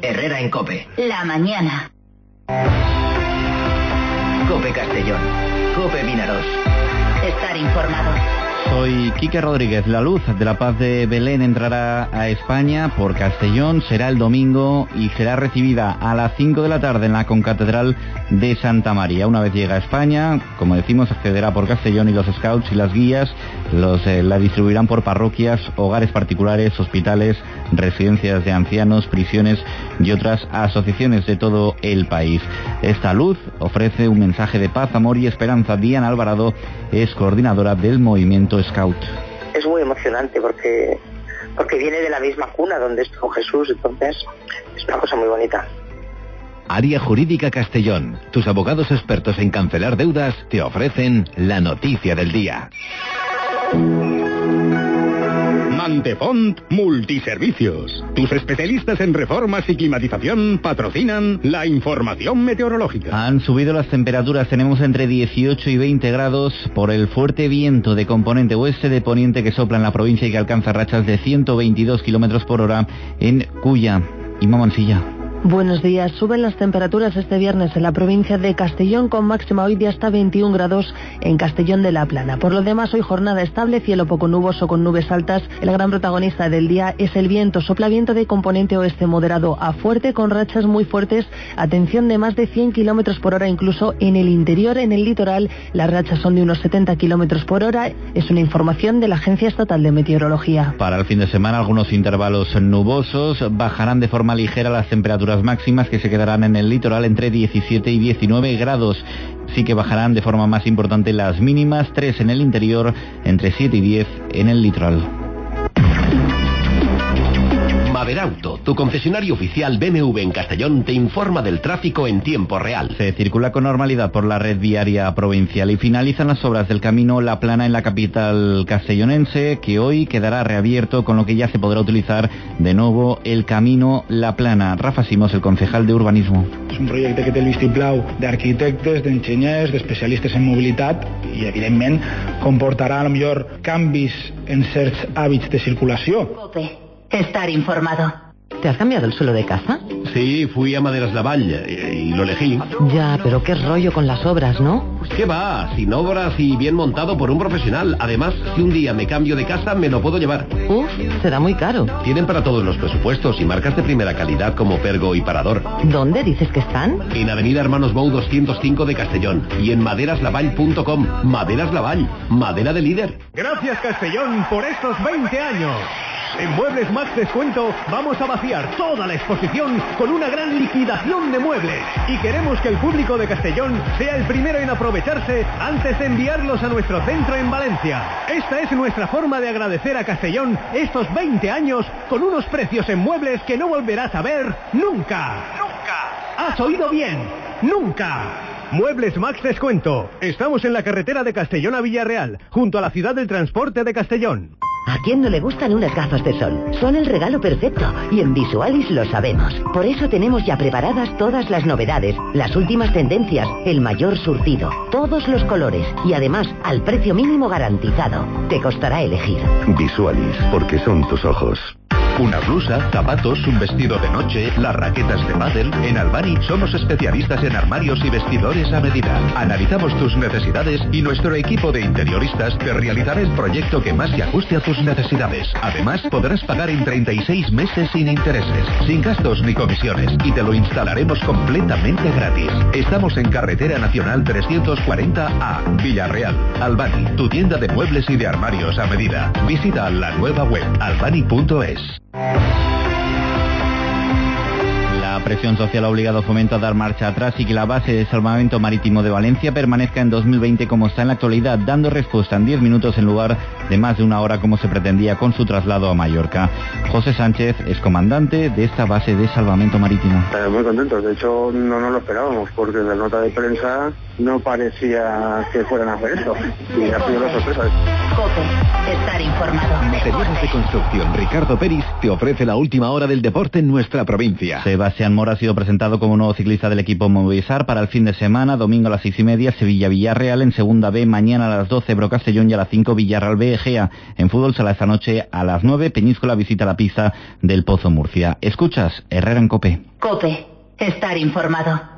Herrera en COPE. La mañana. COPE Castellón. COPE Vinaroz. Estar informado. Soy Quique Rodríguez. La luz de la paz de Belén entrará a España por Castellón, será el domingo y será recibida a las 5 de la tarde en la concatedral de Santa María. Una vez llega a España, como decimos, accederá por Castellón y los scouts y las guías la distribuirán por parroquias, hogares particulares, hospitales, residencias de ancianos, prisiones y otras asociaciones de todo el país. Esta luz ofrece un mensaje de paz, amor y esperanza. Diana Alvarado es coordinadora del movimiento Scout. Es muy emocionante porque viene de la misma cuna donde estuvo Jesús, entonces es una cosa muy bonita. Área Jurídica Castellón. Tus abogados expertos en cancelar deudas te ofrecen la noticia del día. Mantefont Multiservicios. Tus especialistas en reformas y climatización patrocinan la información meteorológica. Han subido las temperaturas, tenemos entre 18 y 20 grados por el fuerte viento de componente oeste de poniente que sopla en la provincia y que alcanza rachas de 122 kilómetros por hora en Cuya y Mansilla. Buenos días. Suben las temperaturas este viernes en la provincia de Castellón con máxima hoy de hasta 21 grados en Castellón de la Plana. Por lo demás, hoy jornada estable, cielo poco nuboso con nubes altas. El gran protagonista del día es el viento. Sopla viento de componente oeste moderado a fuerte con rachas muy fuertes. Atención de más de 100 kilómetros por hora incluso en el interior, en el litoral. Las rachas son de unos 70 kilómetros por hora. Es una información de la Agencia Estatal de Meteorología. Para el fin de semana, algunos intervalos nubosos. Bajarán de forma ligera las temperaturas máximas que se quedarán en el litoral entre 17 y 19 grados. Sí que bajarán de forma más importante las mínimas, 3 en el interior, entre 7 y 10 en el litoral. Maderauto, tu concesionario oficial BMW en Castellón, te informa del tráfico en tiempo real. Se circula con normalidad por la red viaria provincial y finalizan las obras del camino La Plana en la capital castellonense, que hoy quedará reabierto, con lo que ya se podrá utilizar de nuevo el camino La Plana. Rafa Simós, el concejal de Urbanismo. És un projecte que té el vistiplau d'arquitectes, d'enginyers, d'especialistes en mobilitat i, evidentment, comportarà a lo millor canvis en certs hàbits de circulació. COPE. Estar informado. ¿Te has cambiado el suelo de casa? Sí, fui a Maderas Laval y lo elegí. Ya, pero qué rollo con las obras, ¿no? ¿Qué va? Sin obras y bien montado por un profesional. Además, si un día me cambio de casa, me lo puedo llevar. Uf, será muy caro. Tienen para todos los presupuestos y marcas de primera calidad como Pergo y Parador. ¿Dónde dices que están? En Avenida Hermanos Bou 205 de Castellón y en maderaslaval.com. Maderas Laval, madera de líder. Gracias, Castellón, por estos 20 años. En Muebles Max Descuento vamos a vaciar toda la exposición con una gran liquidación de muebles. Y queremos que el público de Castellón sea el primero en aprovecharse antes de enviarlos a nuestro centro en Valencia. Esta es nuestra forma de agradecer a Castellón estos 20 años con unos precios en muebles que no volverás a ver nunca. ¡Nunca! ¿Has oído bien? ¡Nunca! Muebles Max Descuento. Estamos en la carretera de Castellón a Villarreal, junto a la ciudad del transporte de Castellón. ¿A quién no le gustan unas gafas de sol? Son el regalo perfecto y en Visualis lo sabemos. Por eso tenemos ya preparadas todas las novedades, las últimas tendencias, el mayor surtido, todos los colores y además al precio mínimo garantizado. Te costará elegir. Visualis, porque son tus ojos. Una blusa, zapatos, un vestido de noche, las raquetas de pádel. En Albani somos especialistas en armarios y vestidores a medida. Analizamos tus necesidades y nuestro equipo de interioristas te realizará el proyecto que más se ajuste a tus necesidades. Además, podrás pagar en 36 meses sin intereses, sin gastos ni comisiones, y te lo instalaremos completamente gratis. Estamos en Carretera Nacional 340A, Villarreal. Albani, tu tienda de muebles y de armarios a medida. Visita la nueva web albani.es. La presión social ha obligado a Fomento a dar marcha atrás y que la base de salvamento marítimo de Valencia permanezca en 2020 como está en la actualidad, dando respuesta en 10 minutos en lugar de más de una hora como se pretendía con su traslado a Mallorca. José Sánchez es comandante de esta base de salvamento marítimo. Muy contentos, de hecho no nos lo esperábamos porque en la nota de prensa no parecía que fueran a hacer esto y ha sido la sorpresa. COPE. Estar informado. Materiales de construcción Ricardo Peris te ofrece la última hora del deporte en nuestra provincia. Sebastián Mora ha sido presentado como nuevo ciclista del equipo Movistar para el fin de semana. Domingo a las 6:30, Sevilla-Villarreal. En segunda B, mañana a las 12, Ebro-Castellón, y a las 5, Villarreal-B Egea. En fútbol sala esta noche a las 9, Peñíscola visita la pista del Pozo Murcia. Escuchas Herrera en COPE. COPE. Estar informado.